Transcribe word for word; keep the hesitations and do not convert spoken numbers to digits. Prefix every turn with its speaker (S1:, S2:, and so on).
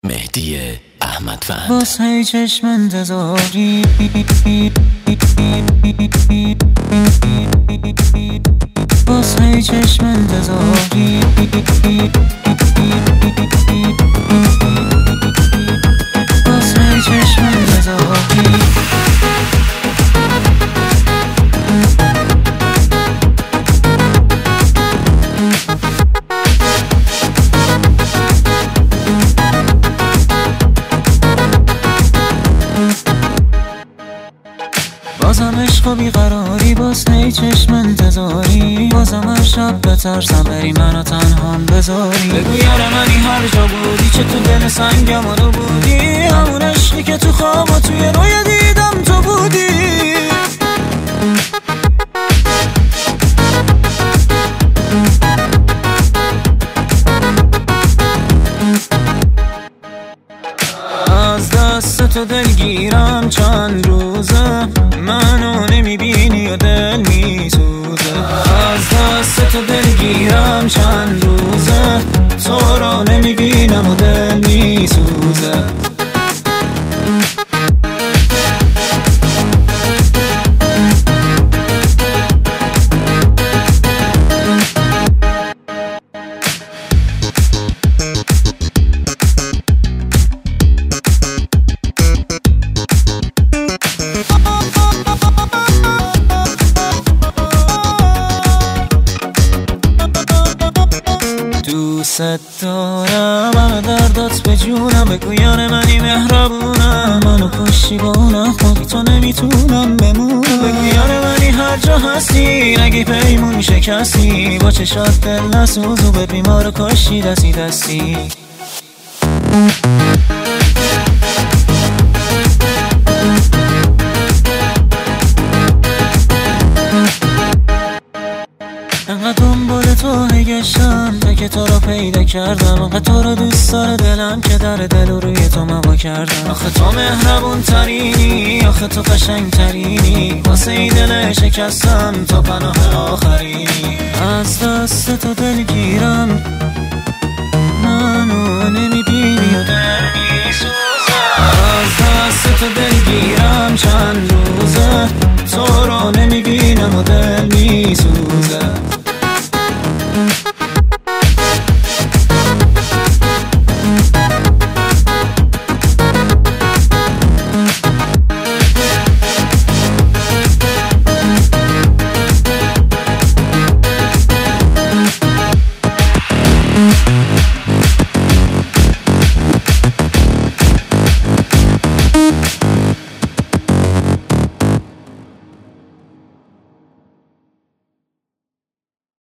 S1: مهدی احمدوند.
S2: واسه چشم انتظاری واسه چشم انتظاری واسه چشم انتظاری بازم عشق و بیقراری، باز هی چشم انتظاری، بازم هر شب بترسم بری منو تنهام بذاری. بگو یار منی هر جا بودی، چه تو دل سنگم رو بودی، همون عشقی که تو خواب و توی روی دیدم تو بودی. از دست تو دلگیرم چند روزه، منو نمیبینی و دل میسوزه. از دست تو دلگیرم چند روزه، تو رو نمیبینم و دل میسوزه. دوست دارم، همه دردات به جونم، بگو یار منی مهربونم، منو کشی با اونم خودی تو نمیتونم بمونم. بگو یار منی هر جا هستی، نگی پیمون شکستی، با چشات دل نسوز و به بیمار کشی دستی دستی. انقدر دنبال تو گشتم تا که تو رو پیدا کردم، انقدر تو رو دوست داره دلم که در دل و روی تو موا کردم. آخه تو مهربون ترینی، آخه تو قشنگ ترینی، واسه ای دل شکستم تو پناه آخرینی. از دست تو دلگیرم، منو نمی